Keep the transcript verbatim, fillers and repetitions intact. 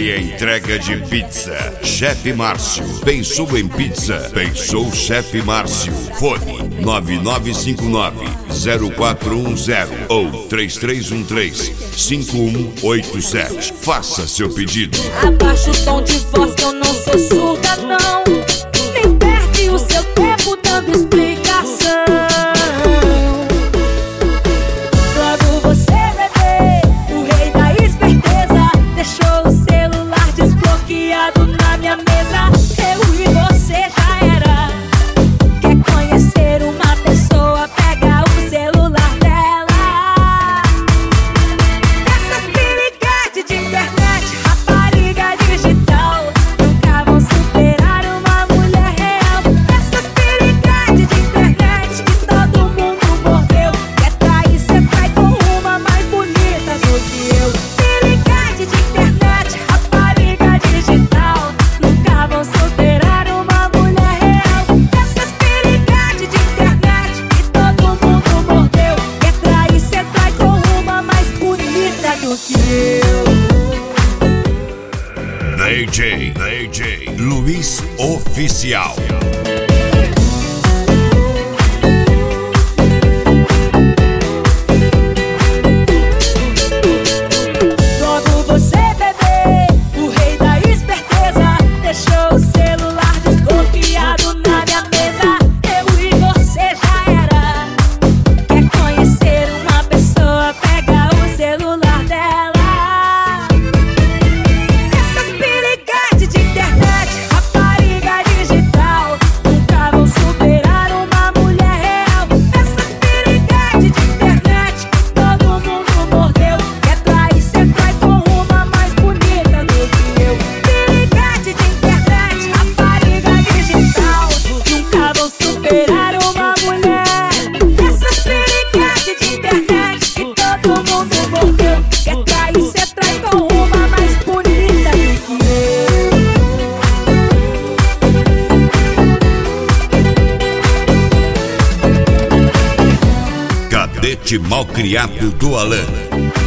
e entrega de pizza. Chefe Márcio. Pensou em pizza? Pensou Chefe Márcio. Fone nove nove cinco nove zero quatro um zero ou três três um três cinco um oito sete. Faça seu pedido. Abaixa o tom de voz que eu não sou surda não. Nem perde o seu tempo dando explicação. Logo você, bebê, o rei da esperteza, deixou o celular desbloqueado na minha mesa. Eu e você já era. Quer conhecer uma pessoa, pega o celular dela. Essas piriguetes de internet, rapariga digital, nunca vão superar uma mulher real. Essas piriguetes de internet que todo mundo mordeu. Quer trair, cê trai com uma mais bonita do que eu. Piriguete de internet, rapariga digital, nunca vão superar uma mulher real. Essas piriguetes de internet que todo mundo mordeu. Quer trair, cê trai com uma mais bonita do que eu. D J, D J Luiz Oficial. Logo você, bebê, o rei da esperteza, deixou o celular desbloqueado na minha mesa. Eu e você já era. Quer conhecer uma pessoa, pega o celular dela. Essas piriguetes de internet, rapariga digital, nunca vão superar uma mulher real. Essas piriguetes de internet que todo mundo mordeu. Quer trair, cê trai com uma mais bonita do que eu. Piriguete de internet, rapariga digital, nunca vão superar uma mulher. Essas piriguetes de internet que todo mundo mordeu. Quer trair, cê trai com uma mais bonita do que eu. Cadete Malcriado do Alan.